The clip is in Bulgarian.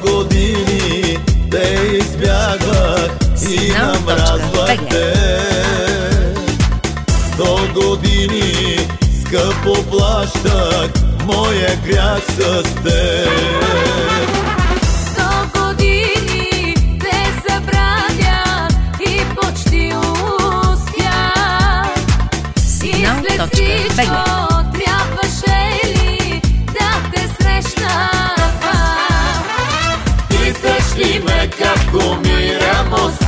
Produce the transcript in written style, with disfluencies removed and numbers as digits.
години те избягвах и намразвах те. 100 години скъпо плащах моя грях с теб. 100 години те забравя и почти успях. И след всичко трябваше ли да те срещна? Питаш ли ме как умирам